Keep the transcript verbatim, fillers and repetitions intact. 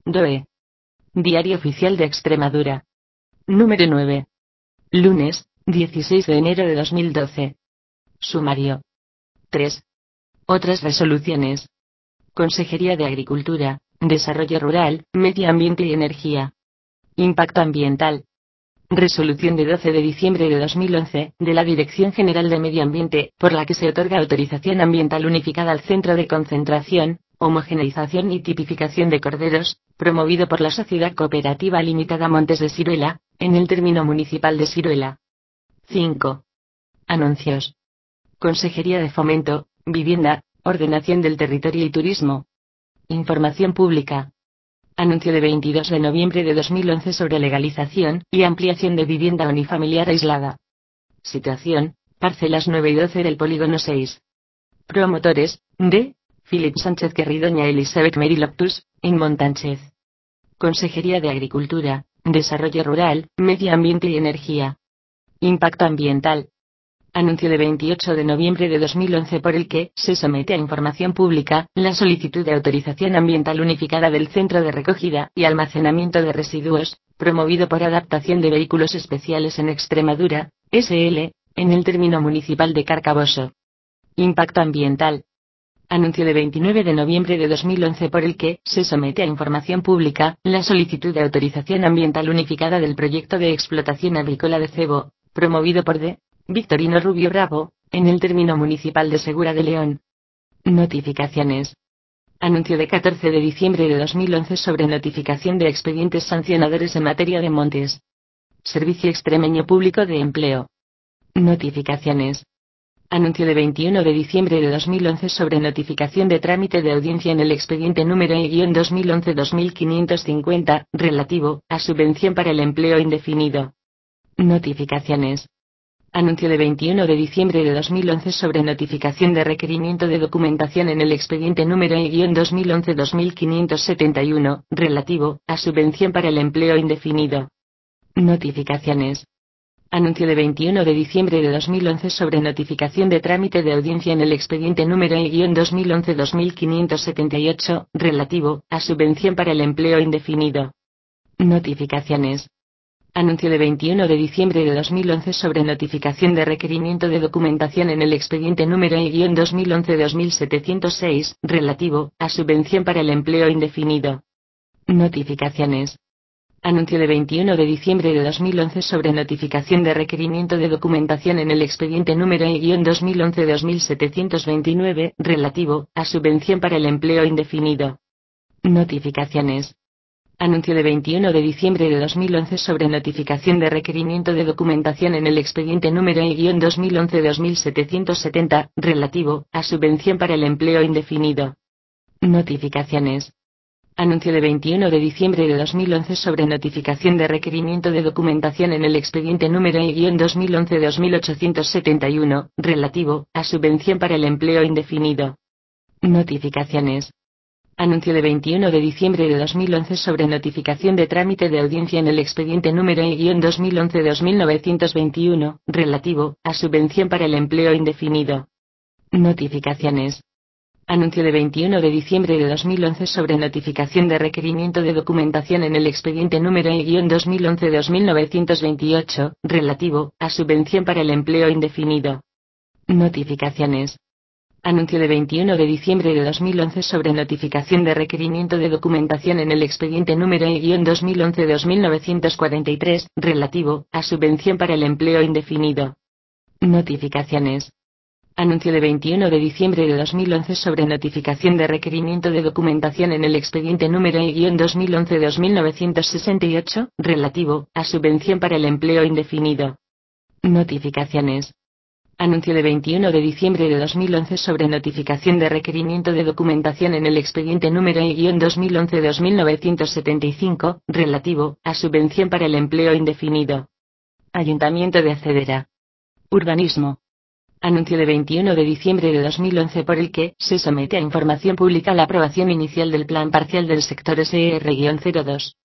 D O E. Diario Oficial de Extremadura. Número nueve. Lunes, dieciséis de enero de dos mil doce. Sumario. tres. Otras resoluciones. Consejería de Agricultura, Desarrollo Rural, Medio Ambiente y Energía. Impacto Ambiental. Resolución de doce de diciembre de dos mil once, de la Dirección General de Medio Ambiente, por la que se otorga autorización ambiental unificada al Centro de Concentración, Homogeneización y Tipificación de Corderos, promovido por la Sociedad Cooperativa Limitada Montes de Siruela, en el término municipal de Siruela. cinco. Anuncios. Consejería de Fomento, Vivienda, Ordenación del Territorio y Turismo. Información pública. Anuncio de veintidós de noviembre de dos mil once sobre legalización y ampliación de vivienda unifamiliar aislada. Situación, parcelas nueve y doce del polígono seis. Promotores, D. Philip Sánchez Querridoña Elizabeth Mary Loptus, en Montánchez. Consejería de Agricultura, Desarrollo Rural, Medio Ambiente y Energía. Impacto Ambiental. Anuncio de veintiocho de noviembre de dos mil once por el que se somete a información pública la solicitud de autorización ambiental unificada del Centro de Recogida y Almacenamiento de Residuos, promovido por Adaptación de Vehículos Especiales en Extremadura, S L, en el término municipal de Carcaboso. Impacto Ambiental. Anuncio de veintinueve de noviembre de dos mil once por el que se somete a información pública la solicitud de autorización ambiental unificada del proyecto de explotación agrícola de cebo, promovido por D. Victorino Rubio Bravo, en el término municipal de Segura de León. Notificaciones. Anuncio de catorce de diciembre de dos mil once sobre notificación de expedientes sancionadores en materia de montes. Servicio Extremeño Público de Empleo. Notificaciones. Anuncio de veintiuno de diciembre de dos mil once sobre notificación de trámite de audiencia en el expediente número E dos mil once dos mil quinientos cincuenta, relativo a subvención para el empleo indefinido. Notificaciones. Anuncio de veintiuno de diciembre de dos mil once sobre notificación de requerimiento de documentación en el expediente número E dos mil once dos mil quinientos setenta y uno, relativo a subvención para el empleo indefinido. Notificaciones. Anuncio de veintiuno de diciembre de dos mil once sobre notificación de trámite de audiencia en el expediente número E dos mil once dos mil quinientos setenta y ocho, relativo a subvención para el empleo indefinido. Notificaciones. Anuncio de veintiuno de diciembre de dos mil once sobre notificación de requerimiento de documentación en el expediente número E dos mil once dos mil setecientos seis, relativo a subvención para el empleo indefinido. Notificaciones. Anuncio de veintiuno de diciembre de dos mil once sobre notificación de requerimiento de documentación en el expediente número E dos mil once dos mil setecientos veintinueve, relativo a subvención para el empleo indefinido. Notificaciones. Anuncio de veintiuno de diciembre de dos mil once sobre notificación de requerimiento de documentación en el expediente número E dos mil once dos mil setecientos setenta, relativo a subvención para el empleo indefinido. Notificaciones. Anuncio de veintiuno de diciembre de dos mil once sobre notificación de requerimiento de documentación en el expediente número E dos mil once dos mil ochocientos setenta y uno, relativo a subvención para el empleo indefinido. Notificaciones. Anuncio de veintiuno de diciembre de dos mil once sobre notificación de trámite de audiencia en el expediente número E dos mil once dos mil novecientos veintiuno, relativo a subvención para el empleo indefinido. Notificaciones. Anuncio de veintiuno de diciembre de dos mil once sobre notificación de requerimiento de documentación en el expediente número E dos mil once dos mil novecientos veintiocho, relativo a subvención para el empleo indefinido. Notificaciones. Anuncio de veintiuno de diciembre de dos mil once sobre notificación de requerimiento de documentación en el expediente número E dos mil once dos mil novecientos cuarenta y tres, relativo a subvención para el empleo indefinido. Notificaciones. Anuncio de veintiuno de diciembre de dos mil once sobre notificación de requerimiento de documentación en el expediente número E dos mil once dos mil novecientos sesenta y ocho, relativo a subvención para el empleo indefinido. Notificaciones. Anuncio de veintiuno de diciembre de dos mil once sobre notificación de requerimiento de documentación en el expediente número E dos mil once dos mil novecientos setenta y cinco, relativo a subvención para el empleo indefinido. Ayuntamiento de Acedera. Urbanismo. Anuncio de veintiuno de diciembre de dos mil once por el que se somete a información pública la aprobación inicial del Plan Parcial del Sector S R cero dos.